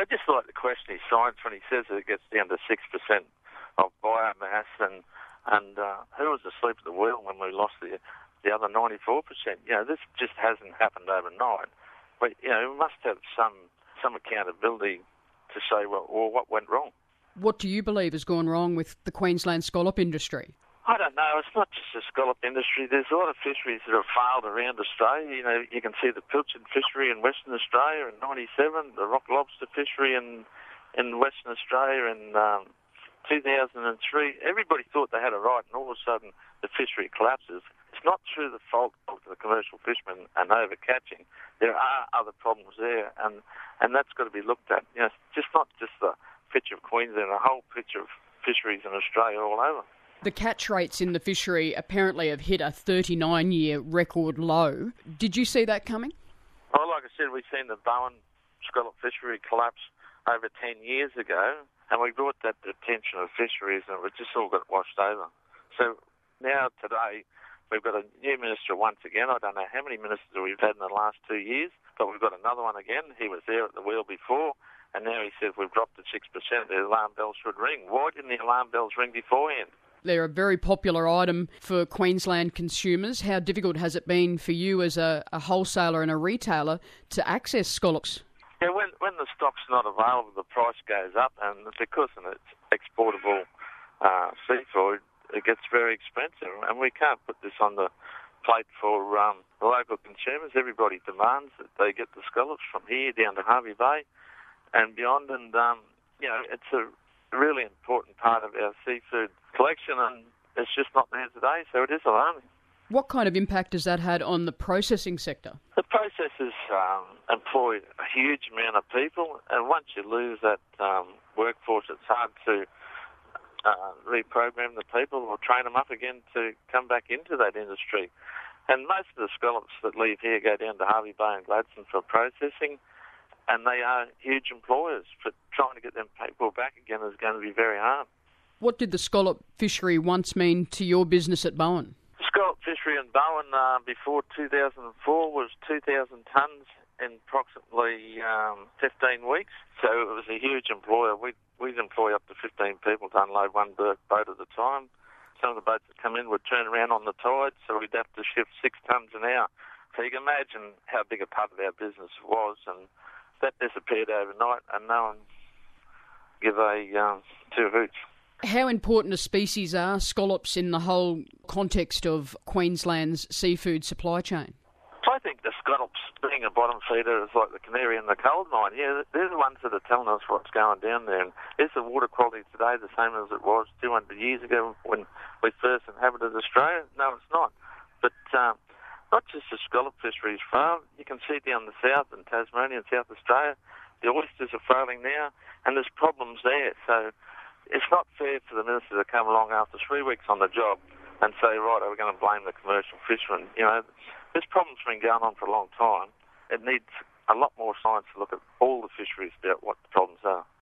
just like to question his science when he says that it gets down to 6% of biomass, and who was asleep at the wheel when we lost the other 94%? This just hasn't happened overnight. But, we must have some accountability to say, well, what went wrong? What do you believe has gone wrong with the Queensland scallop industry? I don't know. It's not just the scallop industry. There's a lot of fisheries that have failed around Australia. You can see the pilchard fishery in Western Australia in '97, the rock lobster fishery in Western Australia in 2003. Everybody thought they had it right, and all of a sudden the fishery collapses. It's not through the fault of the commercial fishermen and overcatching. There are other problems there, and that's got to be looked at. It's just not just the picture of Queensland, a whole picture of fisheries in Australia all over. The catch rates in the fishery apparently have hit a 39-year record low. Did you see that coming? Well, like I said, we've seen the Bowen scallop fishery collapse over 10 years ago, and we brought that to the attention of fisheries, and it just all got washed over. So now, today, we've got a new minister once again. I don't know how many ministers we've had in the last 2 years, but we've got another one again. He was there at the wheel before, and now he says we've dropped to 6%. The alarm bells should ring. Why didn't the alarm bells ring beforehand? They're a very popular item for Queensland consumers. How difficult has it been for you as a wholesaler and a retailer to access scallops? Yeah, when the stock's not available, the price goes up, and because it's exportable seafood, it gets very expensive, and we can't put this on the plate for the local consumers. Everybody demands that they get the scallops from here down to Hervey Bay and beyond, and it's a really important part of our seafood collection, and it's just not there today, so it is alarming. What kind of impact has that had on the processing sector? The processors employ a huge amount of people, and once you lose that workforce, it's hard to reprogram the people or train them up again to come back into that industry. And most of the scallops that leave here go down to Hervey Bay and Gladstone for processing, and they are huge employers. But trying to get them people back again is going to be very hard. What did the scallop fishery once mean to your business at Bowen? The scallop fishery in Bowen before 2004 was 2,000 tonnes in approximately 15 weeks. So it was a huge employer. We'd employ up to 15 people to unload one boat at a time. Some of the boats that come in would turn around on the tide, so we'd have to shift 6 tonnes an hour. So you can imagine how big a part of our business was, and that disappeared overnight, and no one give a two hoots. How important a species are scallops in the whole context of Queensland's seafood supply chain? I think the scallops, being a bottom feeder, is like the canary in the coal mine. Yeah, they're the ones that are telling us what's going down there. And is the water quality today the same as it was 200 years ago when we first inhabited Australia? No, it's not. But not just the scallop fisheries fail. You can see down the south in Tasmania and South Australia, the oysters are failing now, and there's problems there. So it's not fair for the minister to come along after 3 weeks on the job and say, right, are we going to blame the commercial fishermen? This problem's been going on for a long time. It needs a lot more science to look at all the fisheries about what the problems are.